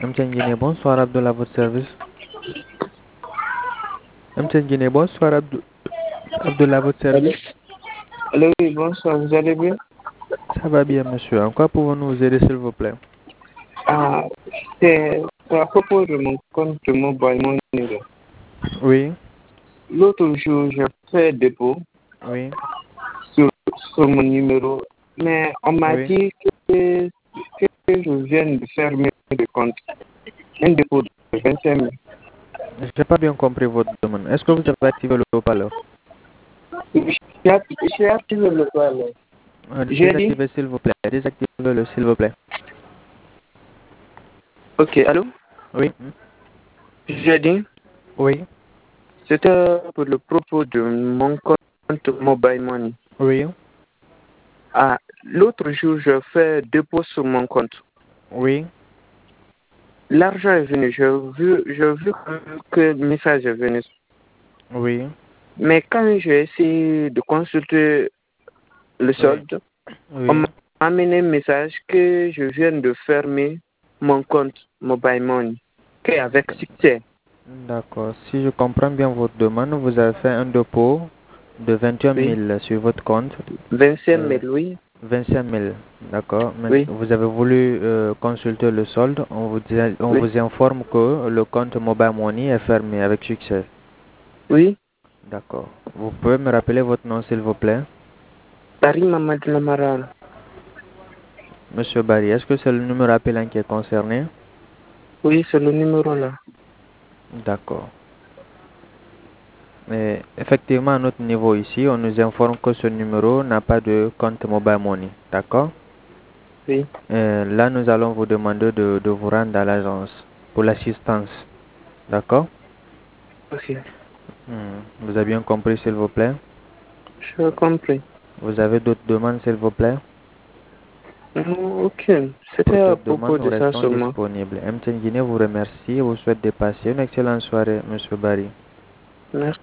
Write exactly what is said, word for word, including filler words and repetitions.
M T N Guinée, bonsoir Abdullah, à votre service. M T N Guinée, bonsoir Abdou- Abdullah, à votre Allô, service. allô, oui, bonsoir, vous allez bien? Ça va bien, monsieur. En quoi pouvons-nous vous aider, s'il vous plaît? Ah, c'est c'est à propos de mon compte de Mobile Money. Oui, L'autre jour, j'ai fait dépôt oui, sur, sur mon numéro, mais on m'a oui. dit que, que je viens de fermer le compte. Un dépôt de vingt-cinq mille. Je n'ai pas bien compris votre demande. Est-ce que vous avez activé le haut-parleur? J'ai acti- j'ai activé le toilet. Euh, J'ai dit, Désactivez, s'il vous plaît. Désactivez-le, s'il vous plaît. ok, allô? Oui, J'ai dit, oui, c'était pour le propos de mon compte Mobile Money. oui, Ah, l'autre jour, je fais dépôt sur mon compte. oui. L'argent est venu, j'ai vu, j'ai vu que le message est venu. Oui, Mais quand j'ai essayé de consulter le oui, solde, on oui. m'a amené un message que je viens de fermer mon compte Mobile Money, que avec succès. D'accord. Si je comprends bien votre demande, vous avez fait un dépôt de vingt et un Oui, mille sur votre compte. vingt-cinq Euh, mille, oui, vingt-cinq mille. D'accord. Mais oui, vous avez voulu euh, consulter le solde. On vous, dit- on oui, vous informe que le compte Mobile Money est fermé avec succès. oui. D'accord. Vous pouvez me rappeler votre nom, s'il vous plaît? Paris Mamadou Lamaran. Monsieur Barry, est-ce que c'est le numéro appelant qui est concerné? Oui, c'est le numéro là. D'accord. Mais effectivement, à notre niveau ici, on nous informe que ce numéro n'a pas de compte Mobile Money. D'accord? Oui, Euh, là, nous allons vous demander de, de vous rendre à l'agence pour l'assistance. D'accord? ok. Hmm. Vous avez bien compris, s'il vous plaît? J'ai compris. Vous avez d'autres demandes, s'il vous plaît? Non, ok. Pour C'était à toute demande, propos nous de ça restons seulement. disponibles. M T N Guinée vous remercie et vous souhaite de passer une excellente soirée, Monsieur Barry. Merci.